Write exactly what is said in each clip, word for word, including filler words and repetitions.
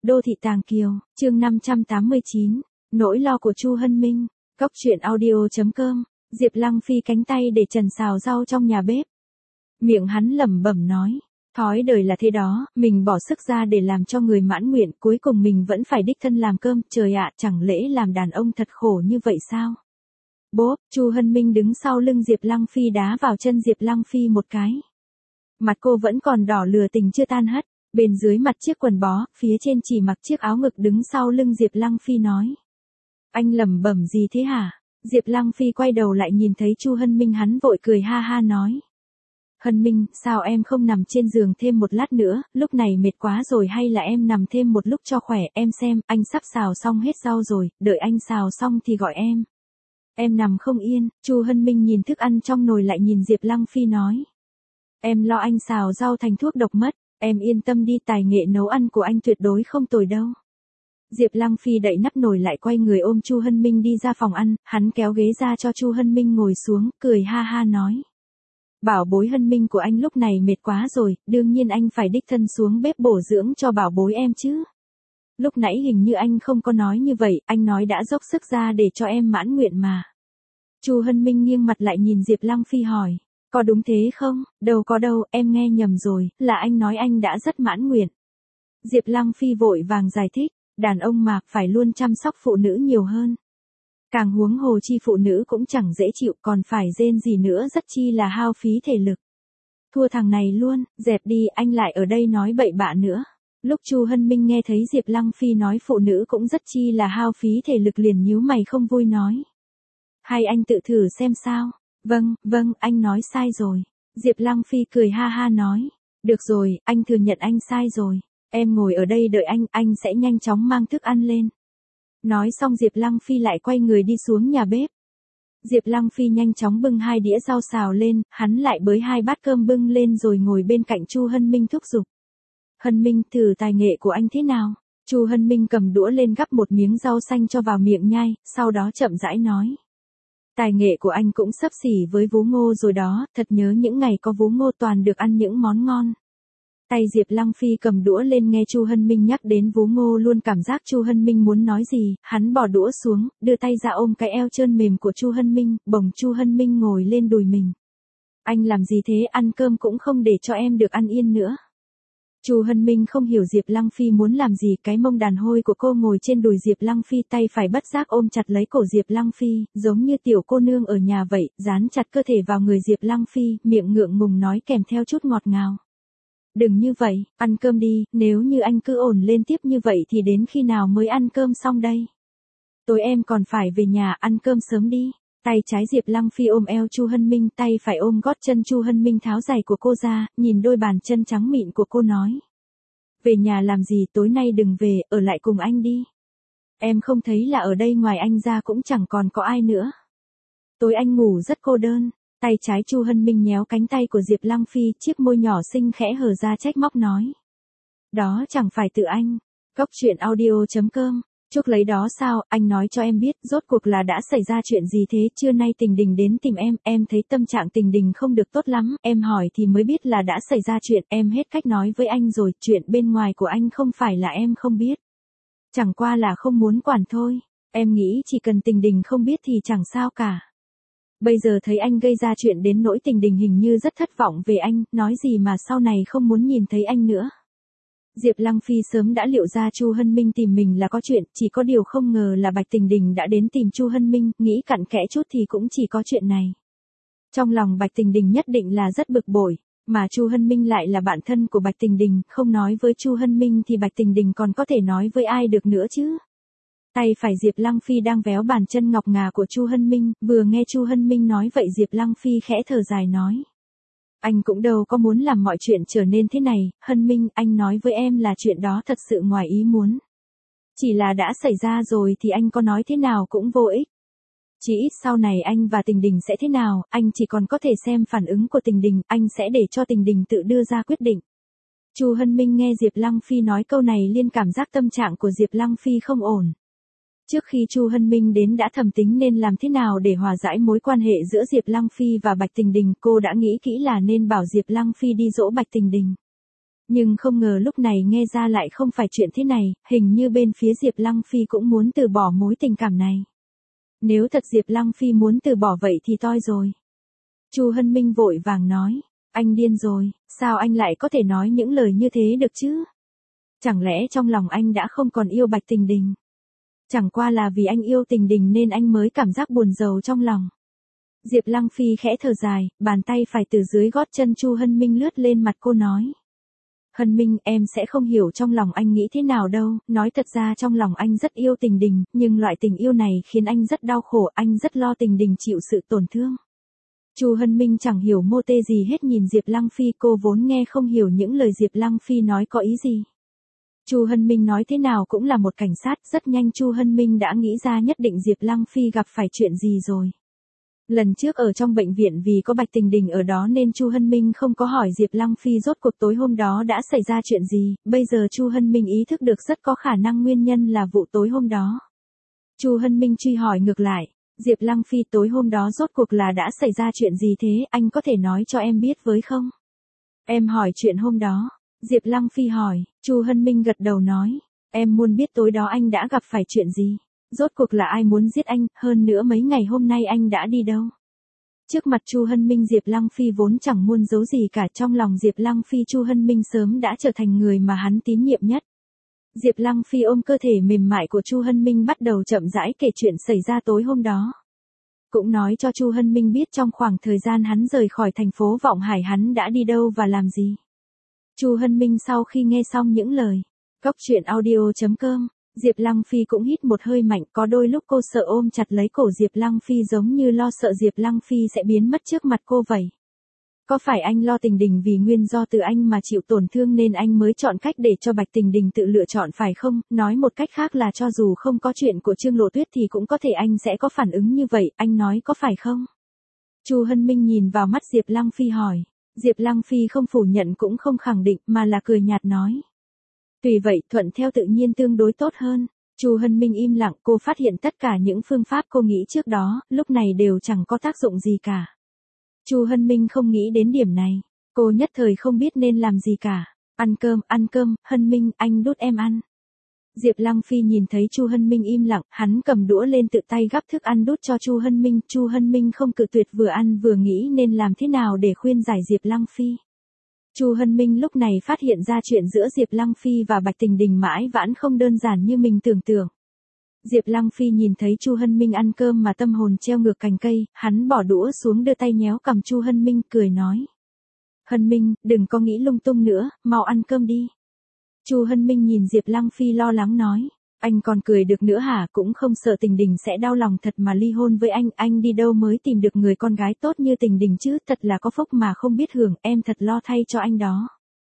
Đô thị Tàng Kiều, chương năm trăm tám mươi chín, nỗi lo của Chu Hân Minh, cốc truyện audio chấm com, Diệp Lăng Phi cánh tay để trần xào rau trong nhà bếp. Miệng hắn lẩm bẩm nói, thói đời là thế đó, mình bỏ sức ra để làm cho người mãn nguyện, cuối cùng mình vẫn phải đích thân làm cơm, trời ạ, chẳng lẽ làm đàn ông thật khổ như vậy sao? Bốp, Chu Hân Minh đứng sau lưng Diệp Lăng Phi đá vào chân Diệp Lăng Phi một cái. Mặt cô vẫn còn đỏ lửa tình chưa tan hết, bên dưới mặt chiếc quần bó, phía trên chỉ mặc chiếc áo ngực đứng sau lưng Diệp Lăng Phi nói. Anh lẩm bẩm gì thế hả? Diệp Lăng Phi quay đầu lại nhìn thấy Chu Hân Minh, hắn vội cười ha ha nói. Hân Minh, sao em không nằm trên giường thêm một lát nữa, lúc này mệt quá rồi, hay là em nằm thêm một lúc cho khỏe, em xem, anh sắp xào xong hết rau rồi, đợi anh xào xong thì gọi em. Em nằm không yên, Chu Hân Minh nhìn thức ăn trong nồi lại nhìn Diệp Lăng Phi nói. Em lo anh xào rau thành thuốc độc mất, em yên tâm đi, tài nghệ nấu ăn của anh tuyệt đối không tồi đâu. Diệp Lăng Phi đậy nắp nồi lại, quay người ôm Chu Hân Minh đi ra phòng ăn, hắn kéo ghế ra cho Chu Hân Minh ngồi xuống, cười ha ha nói. Bảo bối Hân Minh của anh lúc này mệt quá rồi, đương nhiên anh phải đích thân xuống bếp bổ dưỡng cho bảo bối em chứ. Lúc nãy hình như anh không có nói như vậy, anh nói đã dốc sức ra để cho em mãn nguyện mà. Chu Hân Minh nghiêng mặt lại nhìn Diệp Lăng Phi hỏi, có đúng thế không? Đâu có đâu, em nghe nhầm rồi, là anh nói anh đã rất mãn nguyện. Diệp Lăng Phi vội vàng giải thích, đàn ông mà phải luôn chăm sóc phụ nữ nhiều hơn. Càng huống hồ chi phụ nữ cũng chẳng dễ chịu, còn phải rên gì nữa, rất chi là hao phí thể lực. Thua thằng này luôn, dẹp đi, anh lại ở đây nói bậy bạ nữa. Lúc Chu Hân Minh nghe thấy Diệp Lăng Phi nói phụ nữ cũng rất chi là hao phí thể lực liền nhíu mày không vui nói. Hay anh tự thử xem sao? Vâng, vâng, anh nói sai rồi. Diệp Lăng Phi cười ha ha nói. Được rồi, anh thừa nhận anh sai rồi. Em ngồi ở đây đợi anh, anh sẽ nhanh chóng mang thức ăn lên. Nói xong Diệp Lăng Phi lại quay người đi xuống nhà bếp. Diệp Lăng Phi nhanh chóng bưng hai đĩa rau xào lên, hắn lại bới hai bát cơm bưng lên rồi ngồi bên cạnh Chu Hân Minh thúc giục. Hân Minh, thử tài nghệ của anh thế nào? Chu Hân Minh cầm đũa lên gắp một miếng rau xanh cho vào miệng nhai, sau đó chậm rãi nói. Tài nghệ của anh cũng xấp xỉ với vú ngô rồi đó, thật nhớ những ngày có vú ngô toàn được ăn những món ngon. Tay Diệp Lăng Phi cầm đũa lên, nghe Chu Hân Minh nhắc đến vú ngô luôn cảm giác Chu Hân Minh muốn nói gì, hắn bỏ đũa xuống, đưa tay ra ôm cái eo trơn mềm của Chu Hân Minh, bồng Chu Hân Minh ngồi lên đùi mình. Anh làm gì thế, ăn cơm cũng không để cho em được ăn yên nữa. Chu Hân Minh không hiểu Diệp Lăng Phi muốn làm gì, cái mông đàn hôi của cô ngồi trên đùi Diệp Lăng Phi, tay phải bất giác ôm chặt lấy cổ Diệp Lăng Phi, giống như tiểu cô nương ở nhà vậy, dán chặt cơ thể vào người Diệp Lăng Phi, miệng ngượng ngùng nói kèm theo chút ngọt ngào. Đừng như vậy, ăn cơm đi, nếu như anh cứ ổn lên tiếp như vậy thì đến khi nào mới ăn cơm xong đây? Tối em còn phải về nhà, ăn cơm sớm đi. Tay trái Diệp Lăng Phi ôm eo Chu Hân Minh, tay phải ôm gót chân Chu Hân Minh, tháo giày của cô ra, nhìn đôi bàn chân trắng mịn của cô nói. Về nhà làm gì, tối nay đừng về, ở lại cùng anh đi. Em không thấy là ở đây ngoài anh ra cũng chẳng còn có ai nữa. Tối anh ngủ rất cô đơn. Tay trái Chu Hân Minh nhéo cánh tay của Diệp Lăng Phi, chiếc môi nhỏ xinh khẽ hở ra trách móc nói. Đó chẳng phải tự anh. Cốc truyện audio chấm com. Chúc lấy đó sao, anh nói cho em biết, rốt cuộc là đã xảy ra chuyện gì thế, trưa nay Tình Đình đến tìm em, em thấy tâm trạng Tình Đình không được tốt lắm, em hỏi thì mới biết là đã xảy ra chuyện, em hết cách nói với anh rồi, chuyện bên ngoài của anh không phải là em không biết. Chẳng qua là không muốn quản thôi, em nghĩ chỉ cần Tình Đình không biết thì chẳng sao cả. Bây giờ thấy anh gây ra chuyện đến nỗi Tình Đình hình như rất thất vọng về anh, nói gì mà sau này không muốn nhìn thấy anh nữa. Diệp Lăng Phi sớm đã liệu ra Chu Hân Minh tìm mình là có chuyện, chỉ có điều không ngờ là Bạch Tình Đình đã đến tìm Chu Hân Minh, nghĩ cặn kẽ chút thì cũng chỉ có chuyện này. Trong lòng Bạch Tình Đình nhất định là rất bực bội, mà Chu Hân Minh lại là bạn thân của Bạch Tình Đình, không nói với Chu Hân Minh thì Bạch Tình Đình còn có thể nói với ai được nữa chứ. Tay phải Diệp Lăng Phi đang véo bàn chân ngọc ngà của Chu Hân Minh, vừa nghe Chu Hân Minh nói vậy Diệp Lăng Phi khẽ thở dài nói. Anh cũng đâu có muốn làm mọi chuyện trở nên thế này, Hân Minh, anh nói với em là chuyện đó thật sự ngoài ý muốn. Chỉ là đã xảy ra rồi thì anh có nói thế nào cũng vô ích. Chỉ ít sau này anh và Tình Đình sẽ thế nào, anh chỉ còn có thể xem phản ứng của Tình Đình, anh sẽ để cho Tình Đình tự đưa ra quyết định. Chu Hân Minh nghe Diệp Lăng Phi nói câu này liền cảm giác tâm trạng của Diệp Lăng Phi không ổn. Trước khi Chu Hân Minh đến đã thầm tính nên làm thế nào để hòa giải mối quan hệ giữa Diệp Lăng Phi và Bạch Tình Đình, cô đã nghĩ kỹ là nên bảo Diệp Lăng Phi đi dỗ Bạch Tình Đình. Nhưng không ngờ lúc này nghe ra lại không phải chuyện thế này, hình như bên phía Diệp Lăng Phi cũng muốn từ bỏ mối tình cảm này. Nếu thật Diệp Lăng Phi muốn từ bỏ vậy thì toi rồi. Chu Hân Minh vội vàng nói, anh điên rồi, sao anh lại có thể nói những lời như thế được chứ? Chẳng lẽ trong lòng anh đã không còn yêu Bạch Tình Đình? Chẳng qua là vì anh yêu Tình Đình nên anh mới cảm giác buồn rầu trong lòng. Diệp Lăng Phi khẽ thở dài, bàn tay phải từ dưới gót chân Chu Hân Minh lướt lên mặt cô nói. Hân Minh, em sẽ không hiểu trong lòng anh nghĩ thế nào đâu, nói thật ra trong lòng anh rất yêu Tình Đình, nhưng loại tình yêu này khiến anh rất đau khổ, anh rất lo Tình Đình chịu sự tổn thương. Chu Hân Minh chẳng hiểu mô tê gì hết nhìn Diệp Lăng Phi, cô vốn nghe không hiểu những lời Diệp Lăng Phi nói có ý gì. Chu Hân Minh nói thế nào cũng là một cảnh sát, rất nhanh Chu Hân Minh đã nghĩ ra nhất định Diệp Lăng Phi gặp phải chuyện gì rồi. Lần trước ở trong bệnh viện vì có Bạch Tình Đình ở đó nên Chu Hân Minh không có hỏi Diệp Lăng Phi rốt cuộc tối hôm đó đã xảy ra chuyện gì, bây giờ Chu Hân Minh ý thức được rất có khả năng nguyên nhân là vụ tối hôm đó. Chu Hân Minh truy hỏi ngược lại, Diệp Lăng Phi tối hôm đó rốt cuộc là đã xảy ra chuyện gì thế, anh có thể nói cho em biết với không? Em hỏi chuyện hôm đó, Diệp Lăng Phi hỏi, Chu Hân Minh gật đầu nói, em muốn biết tối đó anh đã gặp phải chuyện gì, rốt cuộc là ai muốn giết anh, hơn nữa mấy ngày hôm nay anh đã đi đâu. Trước mặt Chu Hân Minh Diệp Lăng Phi vốn chẳng muốn giấu gì cả, trong lòng Diệp Lăng Phi Chu Hân Minh sớm đã trở thành người mà hắn tín nhiệm nhất. Diệp Lăng Phi ôm cơ thể mềm mại của Chu Hân Minh bắt đầu chậm rãi kể chuyện xảy ra tối hôm đó. Cũng nói cho Chu Hân Minh biết trong khoảng thời gian hắn rời khỏi thành phố Vọng Hải hắn đã đi đâu và làm gì. Chu Hân Minh sau khi nghe xong những lời cóc truyện audio chấm com, Diệp Lăng Phi cũng hít một hơi mạnh, có đôi lúc cô sợ ôm chặt lấy cổ Diệp Lăng Phi giống như lo sợ Diệp Lăng Phi sẽ biến mất trước mặt cô vậy. Có phải anh lo Tình Đình vì nguyên do từ anh mà chịu tổn thương nên anh mới chọn cách để cho Bạch Tình Đình tự lựa chọn phải không? Nói một cách khác là cho dù không có chuyện của Trương Lộ Tuyết thì cũng có thể anh sẽ có phản ứng như vậy, anh nói có phải không? Chu Hân Minh nhìn vào mắt Diệp Lăng Phi hỏi. Diệp Lăng Phi không phủ nhận cũng không khẳng định mà là cười nhạt nói. Tùy vậy, thuận theo tự nhiên tương đối tốt hơn. Chu Hân Minh im lặng, cô phát hiện tất cả những phương pháp cô nghĩ trước đó, lúc này đều chẳng có tác dụng gì cả. Chu Hân Minh không nghĩ đến điểm này, cô nhất thời không biết nên làm gì cả. Ăn cơm, ăn cơm, Hân Minh, anh đút em ăn. Diệp Lăng Phi nhìn thấy Chu Hân Minh im lặng, hắn cầm đũa lên tự tay gắp thức ăn đút cho Chu Hân Minh. Chu Hân Minh không cự tuyệt, vừa ăn vừa nghĩ nên làm thế nào để khuyên giải Diệp Lăng Phi. Chu Hân Minh lúc này phát hiện ra chuyện giữa Diệp Lăng Phi và Bạch Tình Đình mãi vãn không đơn giản như mình tưởng tượng. Diệp Lăng Phi nhìn thấy Chu Hân Minh ăn cơm mà tâm hồn treo ngược cành cây, hắn bỏ đũa xuống đưa tay nhéo cằm Chu Hân Minh cười nói. Hân Minh, đừng có nghĩ lung tung nữa, mau ăn cơm đi. Chu Hân Minh nhìn Diệp Lăng Phi lo lắng nói. Anh còn cười được nữa hả, cũng không sợ Tình Đình sẽ đau lòng thật mà ly hôn với anh, anh đi đâu mới tìm được người con gái tốt như Tình Đình chứ, thật là có phúc mà không biết hưởng, em thật lo thay cho anh đó.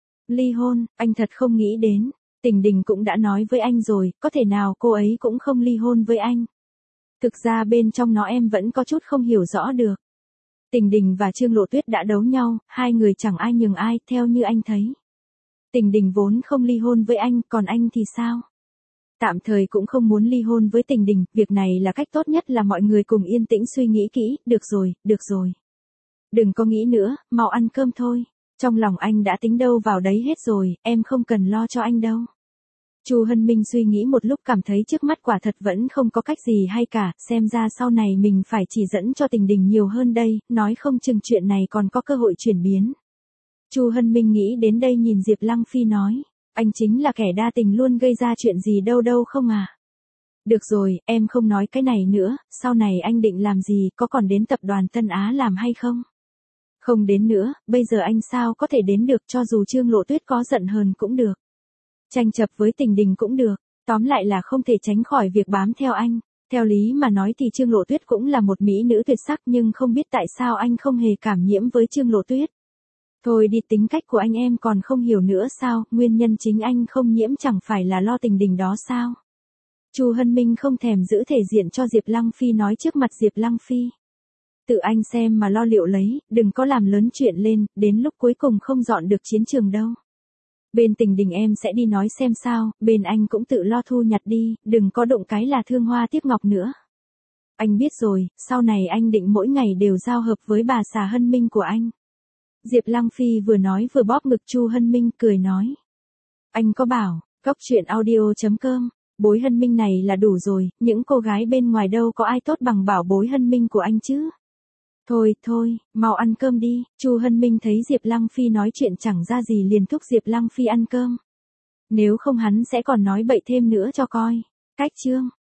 Ly hôn, anh thật không nghĩ đến. Tình Đình cũng đã nói với anh rồi, có thể nào cô ấy cũng không ly hôn với anh. Thực ra bên trong nó em vẫn có chút không hiểu rõ được. Tình Đình và Trương Lộ Tuyết đã đấu nhau, hai người chẳng ai nhường ai, theo như anh thấy. Tình Đình vốn không ly hôn với anh, còn anh thì sao? Tạm thời cũng không muốn ly hôn với Tình Đình, việc này là cách tốt nhất là mọi người cùng yên tĩnh suy nghĩ kỹ, được rồi, được rồi. Đừng có nghĩ nữa, mau ăn cơm thôi. Trong lòng anh đã tính đâu vào đấy hết rồi, em không cần lo cho anh đâu. Chu Hân Minh suy nghĩ một lúc cảm thấy trước mắt quả thật vẫn không có cách gì hay cả, xem ra sau này mình phải chỉ dẫn cho Tình Đình nhiều hơn đây, nói không chừng chuyện này còn có cơ hội chuyển biến. Chu Hân Minh nghĩ đến đây nhìn Diệp Lăng Phi nói, anh chính là kẻ đa tình luôn gây ra chuyện gì đâu đâu không à. Được rồi, em không nói cái này nữa, sau này anh định làm gì, có còn đến tập đoàn Tân Á làm hay không? Không đến nữa, bây giờ anh sao có thể đến được, cho dù Trương Lộ Tuyết có giận hờn cũng được. Tranh chấp với Tình Đình cũng được, tóm lại là không thể tránh khỏi việc bám theo anh. Theo lý mà nói thì Trương Lộ Tuyết cũng là một mỹ nữ tuyệt sắc nhưng không biết tại sao anh không hề cảm nhiễm với Trương Lộ Tuyết. Thôi đi, tính cách của anh em còn không hiểu nữa sao, nguyên nhân chính anh không nhiễm chẳng phải là lo Tình Đình đó sao. Chu Hân Minh không thèm giữ thể diện cho Diệp Lăng Phi nói trước mặt Diệp Lăng Phi. Tự anh xem mà lo liệu lấy, đừng có làm lớn chuyện lên, đến lúc cuối cùng không dọn được chiến trường đâu. Bên Tình Đình em sẽ đi nói xem sao, bên anh cũng tự lo thu nhặt đi, đừng có đụng cái là thương hoa tiếc ngọc nữa. Anh biết rồi, sau này anh định mỗi ngày đều giao hợp với bà xã Hân Minh của anh. Diệp Lăng Phi vừa nói vừa bóp ngực Chu Hân Minh cười nói. Anh có bảo, cóc truyện audio chấm com, bối Hân Minh này là đủ rồi, những cô gái bên ngoài đâu có ai tốt bằng bảo bối Hân Minh của anh chứ. Thôi, thôi, mau ăn cơm đi. Chu Hân Minh thấy Diệp Lăng Phi nói chuyện chẳng ra gì liền thúc Diệp Lăng Phi ăn cơm. Nếu không hắn sẽ còn nói bậy thêm nữa cho coi. Cách chương